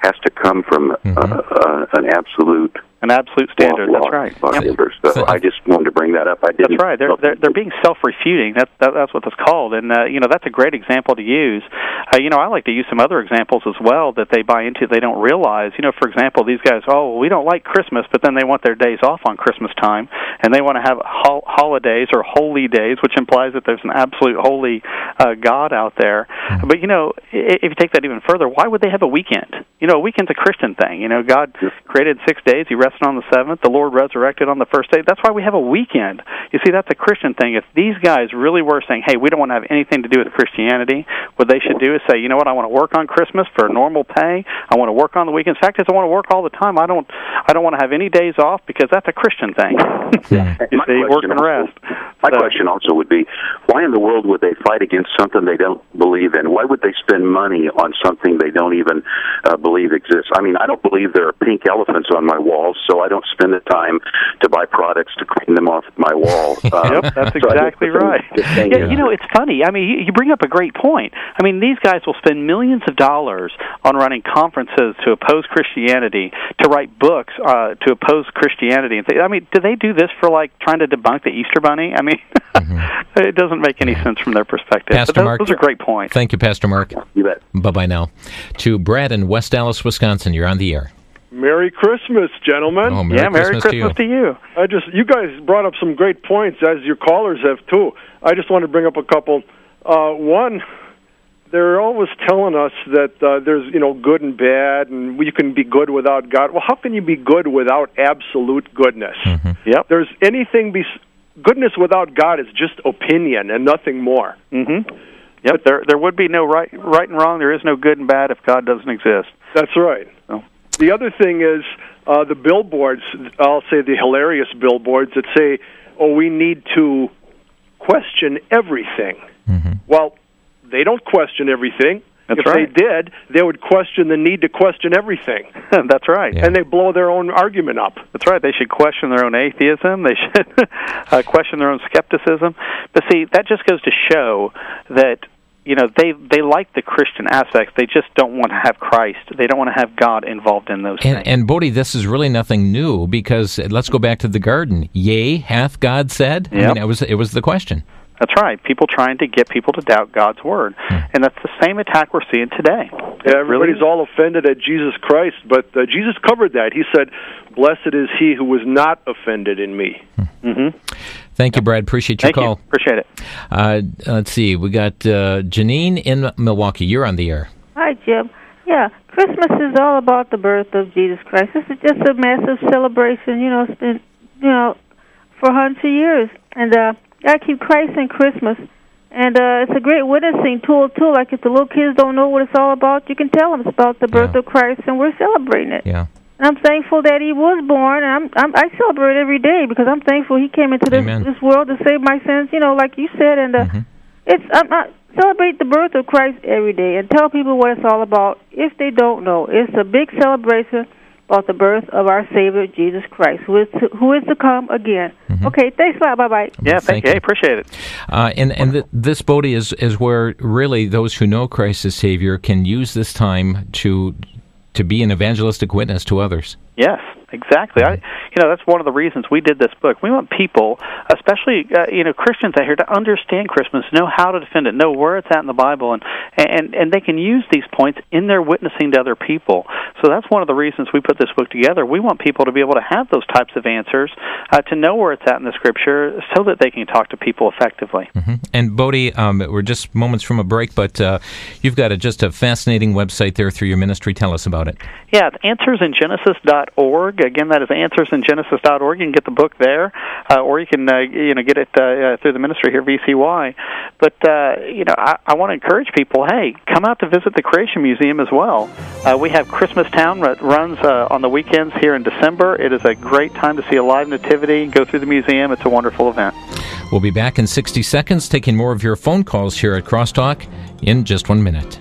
come from mm-hmm. uh, uh, an absolute an absolute standard. Law, that's right. Law, yep. So I just wanted to bring that up. I didn't. That's right. They're they're, they're being self-refuting. That's that, that's what that's called. And uh, you know, that's a great example to use. Uh, you know, I like to use some other examples as well that they buy into. They don't realize. You know, for example, these guys. Oh, we don't like Christmas, but then they want their days off on Christmas time, and they want to have hol- holidays or holy days, which implies that there's an absolute holy uh, God out there. Mm-hmm. But you know, if you take that even further, why would they have a weekend? You know, a weekend's a Christian thing. You know, God created six days. He rested on the seventh. The Lord resurrected on the first day. That's why we have a weekend. You see, that's a Christian thing. If these guys really were saying, hey, we don't want to have anything to do with Christianity, what they should do is say, you know what, I want to work on Christmas for normal pay. I want to work on the weekends. In fact, is I want to work all the time. I don't I don't want to have any days off because that's a Christian thing. Yeah. You my see, work and rest. My so, question also would be, why in the world would they fight against something they don't believe in? Why would they spend money on something they don't even uh, believe exists? I mean, I don't believe there are pink elephants on my walls, so I don't spend the time to buy products to clean them off my wall. Um, yep, that's exactly so right. Yeah, yeah, you know, it's funny. I mean, you, you bring up a great point. I mean, these guys will spend millions of dollars on running conferences to oppose Christianity, to write books uh, to oppose Christianity. And th- I mean, do they do this for, like, trying to debunk the Easter Bunny? I mean, mm-hmm. it doesn't make any sense from their perspective. Pastor but those, Mark, those are great points. Thank you, Pastor Mark. You bet. Bye-bye now. To Brad in West Dallas, Wisconsin. You're on the air. Merry Christmas, gentlemen. Oh, Merry yeah, Merry Christmas, Christmas to, you. to you. I just, you guys brought up some great points, as your callers have too. I just want to bring up a couple. Uh, one, they're always telling us that uh, there's, you know, good and bad, and you can be good without God. Well, how can you be good without absolute goodness? Mm-hmm. Yep. There's anything, be, goodness without God is just opinion and nothing more. Mm-hmm. Yep, there there would be no right right and wrong. There is no good and bad if God doesn't exist. That's right. So. The other thing is uh, the billboards, I'll say the hilarious billboards that say, oh, we need to question everything. Mm-hmm. Well, they don't question everything. That's if right. they did, they would question the need to question everything. That's right. Yeah. And they blow their own argument up. That's right. They should question their own atheism. They should uh, question their own skepticism. But see, that just goes to show that, you know, they they like the Christian aspects. They just don't want to have Christ. They don't want to have God involved in those and, things. And, Bodie, this is really nothing new, because let's go back to the garden. Yea, hath God said? Yep. I mean, it was, it was the question. That's right. People trying to get people to doubt God's word. Hmm. And that's the same attack we're seeing today. Yeah, everybody's really all offended at Jesus Christ, but uh, Jesus covered that. He said, blessed is he who was not offended in me. Mm-hmm. Thank you, Brad. Appreciate your Thank call. You. Appreciate it. Uh, let's see. We got uh, Janine in Milwaukee. You're on the air. Hi, Jim. Yeah, Christmas is all about the birth of Jesus Christ. This is just a massive celebration. You know, it's been, you know, for hundreds of years. And uh, I keep Christ in Christmas. And uh, it's a great witnessing tool, too. Like if the little kids don't know what it's all about, you can tell them it's about the birth yeah. of Christ, and we're celebrating it. Yeah. And I'm thankful that he was born, and I'm, I'm I celebrate every day because I'm thankful he came into this Amen. this world to save my sins. You know, like you said, and uh, mm-hmm. it's I'm, I celebrate the birth of Christ every day and tell people what it's all about if they don't know. It's a big celebration about the birth of our Savior Jesus Christ, who is to, who is to come again. Mm-hmm. Okay, thanks a lot. Bye bye. Yeah, thank, thank you. you. Appreciate it. Uh, and and th- this, Bodie, is is where really those who know Christ as Savior can use this time to to be an evangelistic witness to others. Yes, exactly. I, you know, that's one of the reasons we did this book. We want people, especially uh, you know, Christians out here, to understand Christmas, know how to defend it, know where it's at in the Bible, and and and they can use these points in their witnessing to other people. So that's one of the reasons we put this book together. We want people to be able to have those types of answers, uh, to know where it's at in the Scripture, so that they can talk to people effectively. Mm-hmm. And Bodie, um, we're just moments from a break, but uh, you've got a, just a fascinating website there through your ministry. Tell us about it. Yeah, it's answers in genesis dot org. Again, that is answers in genesis dot org. You can get the book there, uh, or you can uh, you know get it uh, uh, through the ministry here, V C Y. But uh, you know, I, I want to encourage people. Hey, come out to visit the Creation Museum as well. Uh, we have Christmas Town that runs uh, on the weekends here in December. It is a great time to see a live nativity. Go through the museum. It's a wonderful event. We'll be back in sixty seconds, taking more of your phone calls here at Crosstalk in just one minute.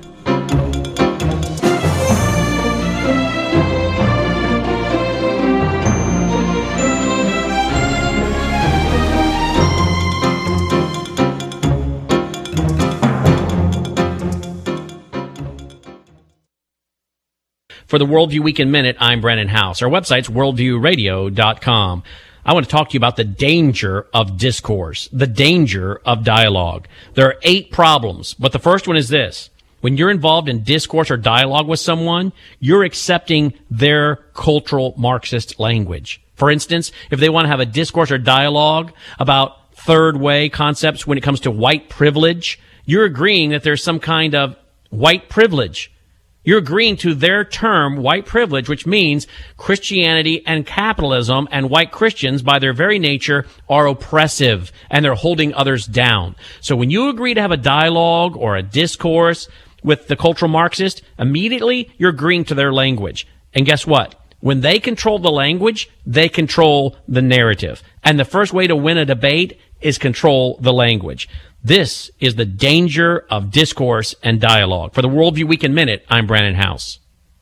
For the Worldview Weekend Minute, I'm Brennan House. Our website's worldview radio dot com. I want to talk to you about the danger of discourse, the danger of dialogue. There are eight problems, but the first one is this. When you're involved in discourse or dialogue with someone, you're accepting their cultural Marxist language. For instance, if they want to have a discourse or dialogue about third way concepts when it comes to white privilege, you're agreeing that there's some kind of white privilege. You're agreeing to their term, white privilege, which means Christianity and capitalism and white Christians, by their very nature, are oppressive and they're holding others down. So when you agree to have a dialogue or a discourse with the cultural Marxist, immediately you're agreeing to their language. And guess what? When they control the language, they control the narrative. And the first way to win a debate is control the language. This is the danger of discourse and dialogue. For the Worldview Weekend Minute, I'm Brandon House.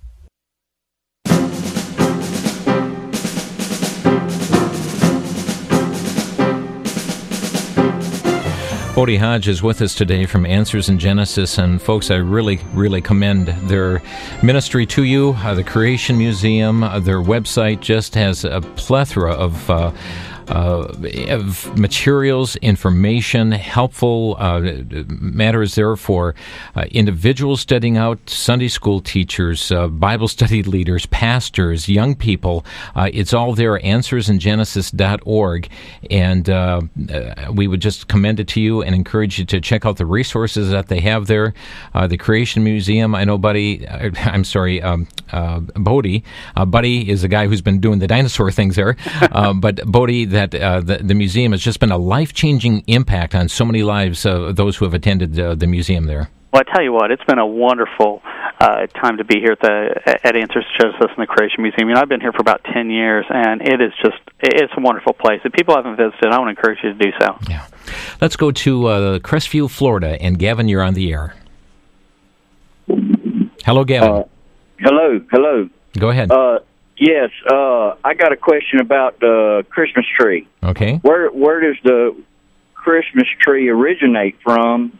Bodie Hodge is with us today from Answers in Genesis, and folks, I really, really commend their ministry to you. Uh, the Creation Museum, uh, their website just has a plethora of uh, Uh, of materials, information, helpful uh, matters there for uh, individuals studying out, Sunday school teachers, uh, Bible study leaders, pastors, young people. Uh, it's all there, answers in genesis dot org. And uh, uh, we would just commend it to you and encourage you to check out the resources that they have there. Uh, the Creation Museum, I know Buddy, uh, I'm sorry, um, uh, Bodie. Uh, Buddy is the guy who's been doing the dinosaur things there. Uh, but Bodie, that uh, the, the museum has just been a life-changing impact on so many lives of uh, those who have attended uh, the museum there. Well, I tell you what, it's been a wonderful uh, time to be here at the at Answers to Genesis and the Creation Museum. You know, I've been here for about ten years, and it is just, it's a wonderful place. If people haven't visited, I want to encourage you to do so. Yeah. Let's go to uh, Crestview, Florida, and Gavin, you're on the air. Hello, Gavin. Uh, hello, hello. Go ahead. Uh, yes, uh, I got a question about the Christmas tree. Okay. Where where does the Christmas tree originate from?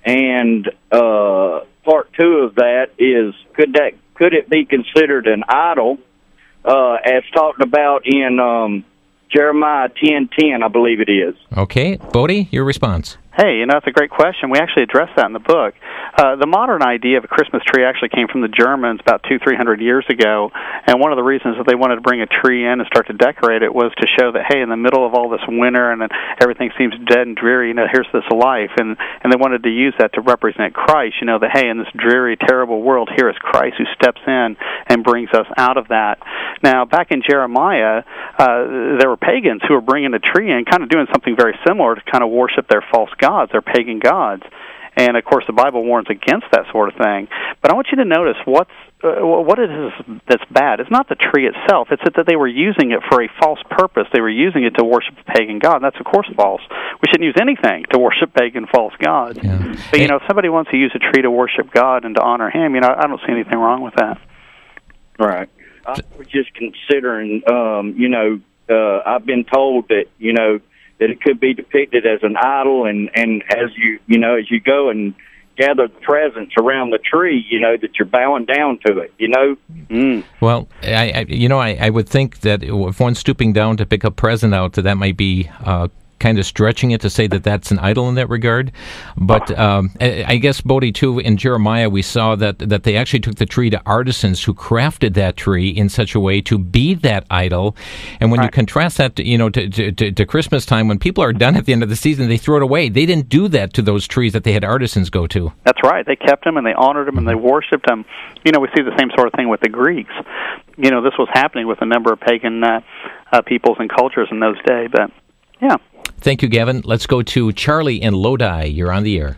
And uh, part two of that is, could that could it be considered an idol, uh, as talked about in um, Jeremiah ten ten, I believe it is. Okay. Bodie, your response. Hey, you know, that's a great question. We actually addressed that in the book. Uh, the modern idea of a Christmas tree actually came from the Germans about two, three hundred years ago, and one of the reasons that they wanted to bring a tree in and start to decorate it was to show that, hey, in the middle of all this winter and everything seems dead and dreary, you know, here's this life, and, and they wanted to use that to represent Christ, you know, that, hey, in this dreary, terrible world, here is Christ who steps in and brings us out of that. Now, back in Jeremiah, uh, there were pagans who were bringing a tree in, kind of doing something very similar to kind of worship their false gods, their pagan gods. And, of course, the Bible warns against that sort of thing. But I want you to notice what's, uh, what it is that's bad. It's not the tree itself. It's that they were using it for a false purpose. They were using it to worship a pagan god. And that's, of course, false. We shouldn't use anything to worship pagan false gods. Yeah. But, you know, if somebody wants to use a tree to worship God and to honor Him, you know, I don't see anything wrong with that. Right. I was just considering, um, you know, uh, I've been told that, you know, that it could be depicted as an idol, and, and as you you know as you go and gather the presents around the tree, you know that you're bowing down to it. You know. Mm. Well, I, I you know I, I would think that if one's stooping down to pick a present out, that might be Uh, kind of stretching it to say that that's an idol in that regard. But um, I guess, Bodie, too, in Jeremiah, we saw that, that they actually took the tree to artisans who crafted that tree in such a way to be that idol. And when right. you contrast that, to, you know, to, to, to Christmas time, when people are done at the end of the season, they throw it away. They didn't do that to those trees that they had artisans go to. That's right. They kept them, and they honored them, and they worshipped them. You know, we see the same sort of thing with the Greeks. You know, this was happening with a number of pagan uh, uh, peoples and cultures in those days. But, yeah. Thank you, Gavin. Let's go to Charlie in Lodi. You're on the air.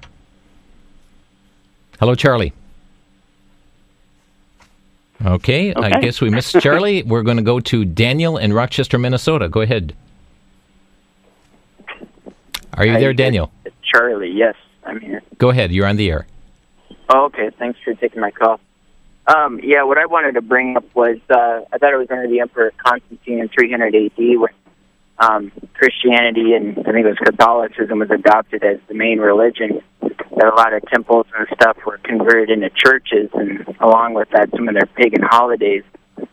Hello, Charlie. Okay, okay. I guess we missed Charlie. We're going to go to Daniel in Rochester, Minnesota. Go ahead. Are you Hi, there, Daniel? Charlie, yes, I'm here. Go ahead. You're on the air. Oh, okay, thanks for taking my call. Um, yeah, what I wanted to bring up was, uh, I thought it was under the Emperor Constantine in three hundred A D, where Um, Christianity and I think it was Catholicism was adopted as the main religion. that a lot of temples and stuff were converted into churches, and along with that, some of their pagan holidays.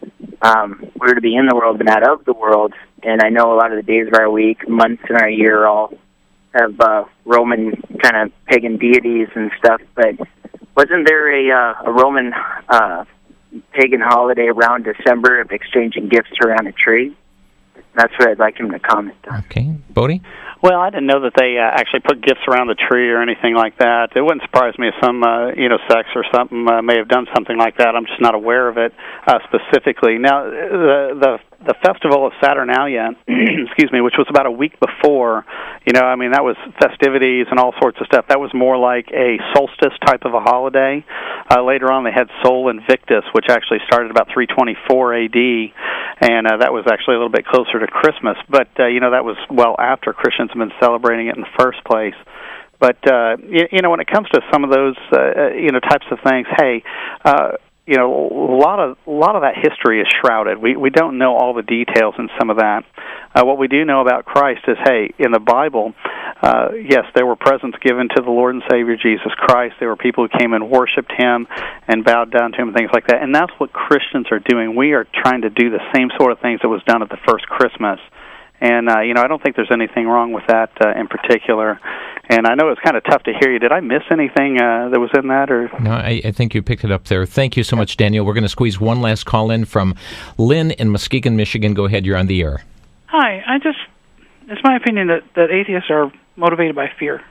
Um, we were to be in the world, but not of the world. And I know a lot of the days of our week, months in our year, all have uh, Roman kind of pagan deities and stuff. But wasn't there a, uh, a Roman uh, pagan holiday around December of exchanging gifts around a tree? That's what I'd like him to comment on. Okay. Bodie? Well, I didn't know that they uh, actually put gifts around the tree or anything like that. It wouldn't surprise me if some, uh, you know, sects or something uh, may have done something like that. I'm just not aware of it uh, specifically. Now, the the the festival of Saturnalia, excuse me, which was about a week before, you know, I mean, that was festivities and all sorts of stuff. That was more like a solstice type of a holiday. Uh, later on, they had Sol Invictus, which actually started about three twenty-four A D, and uh, that was actually a little bit closer to Christmas. But, uh, you know, that was well after Christians have been celebrating it in the first place. But, uh, you, you know, when it comes to some of those, uh, you know, types of things, hey, uh, you know, a lot of a lot of that history is shrouded. We we don't know all the details in some of that. Uh, what we do know about Christ is, hey, in the Bible, uh, yes, there were presents given to the Lord and Savior Jesus Christ. There were people who came and worshipped Him and bowed down to Him and things like that. And that's what Christians are doing. We are trying to do the same sort of things that was done at the first Christmas. And, uh, you know, I don't think there's anything wrong with that uh, in particular. And I know it's kind of tough to hear you. Did I miss anything uh, that was in that? Or No, I, I think you picked it up there. Thank you so much, Daniel. We're going to squeeze one last call in from Lynn in Muskegon, Michigan. Go ahead. You're on the air. Hi. I just, it's my opinion that, that atheists are motivated by fear.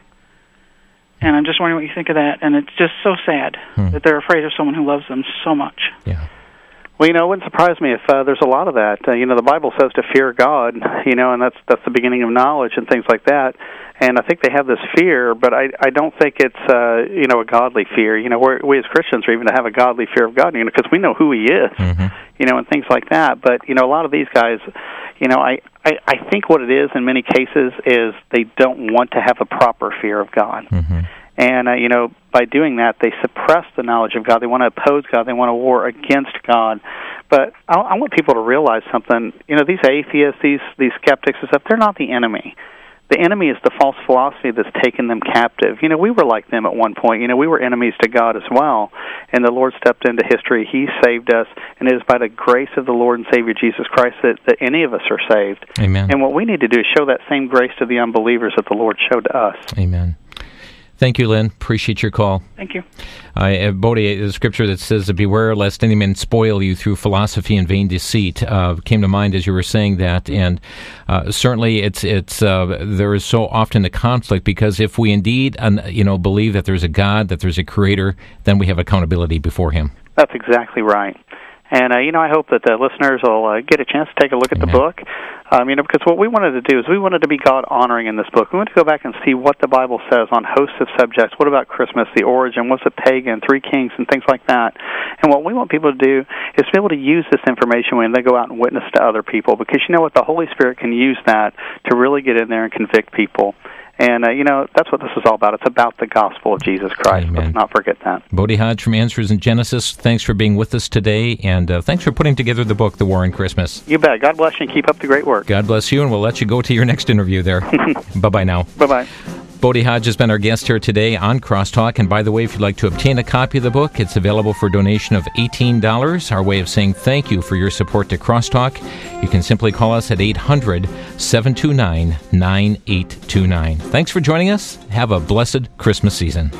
And I'm just wondering what you think of that. And it's just so sad hmm. that they're afraid of someone who loves them so much. Yeah. Well, you know, it wouldn't surprise me if uh, there's a lot of that. Uh, you know, the Bible says to fear God, you know, and that's that's the beginning of knowledge and things like that. And I think they have this fear, but I I don't think it's, uh, you know, a godly fear. You know, we're, we as Christians are even to have a godly fear of God, you know, because we know who He is, mm-hmm. you know, and things like that. But, you know, a lot of these guys, you know, I, I, I think what it is in many cases is they don't want to have a proper fear of God. Mm-hmm. And, uh, you know, by doing that, they suppress the knowledge of God. They want to oppose God. They want to war against God. But I, I want people to realize something. You know, these atheists, these, these skeptics and stuff, they're not the enemy. The enemy is the false philosophy that's taken them captive. You know, we were like them at one point. You know, we were enemies to God as well. And the Lord stepped into history. He saved us. And it is by the grace of the Lord and Savior Jesus Christ that, that any of us are saved. Amen. And what we need to do is show that same grace to the unbelievers that the Lord showed to us. Amen. Thank you, Lynn. Appreciate your call. Thank you. Uh, Bodie, the scripture that says, beware lest any man spoil you through philosophy and vain deceit, uh, came to mind as you were saying that. And uh, certainly it's it's uh, there is so often a conflict, because if we indeed uh, you know believe that there's a God, that there's a creator, then we have accountability before Him. That's exactly right. And, uh, you know, I hope that the listeners will uh, get a chance to take a look at the book. Um, you know, because what we wanted to do is we wanted to be God-honoring in this book. We wanted to go back and see what the Bible says on hosts of subjects. What about Christmas, the origin, what's it pagan, three kings, and things like that. And what we want people to do is to be able to use this information when they go out and witness to other people, because you know what? The Holy Spirit can use that to really get in there and convict people. And, uh, you know, that's what this is all about. It's about the gospel of Jesus Christ. Amen. Let's not forget that. Bodie Hodge from Answers in Genesis, thanks for being with us today, and uh, thanks for putting together the book, The War on Christmas. You bet. God bless you, and keep up the great work. God bless you, and we'll let you go to your next interview there. Bye-bye now. Bye-bye. Bodie Hodge has been our guest here today on Crosstalk. And by the way, if you'd like to obtain a copy of the book, it's available for a donation of eighteen dollars. Our way of saying thank you for your support to Crosstalk. You can simply call us at eight hundred, seven two nine, nine eight two nine. Thanks for joining us. Have a blessed Christmas season.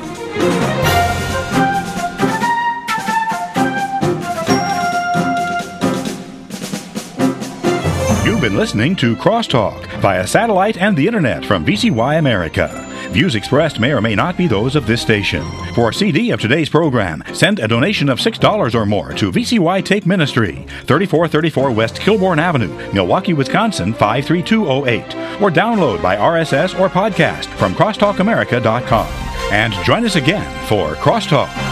You've been listening to Crosstalk via satellite and the internet from V C Y America. Views expressed may or may not be those of this station. For a C D of today's program, send a donation of six dollars or more to V C Y Tape Ministry, thirty-four thirty-four West Kilbourne Avenue, Milwaukee, Wisconsin, five three two zero eight. Or download by R S S or podcast from crosstalk america dot com. And join us again for Crosstalk.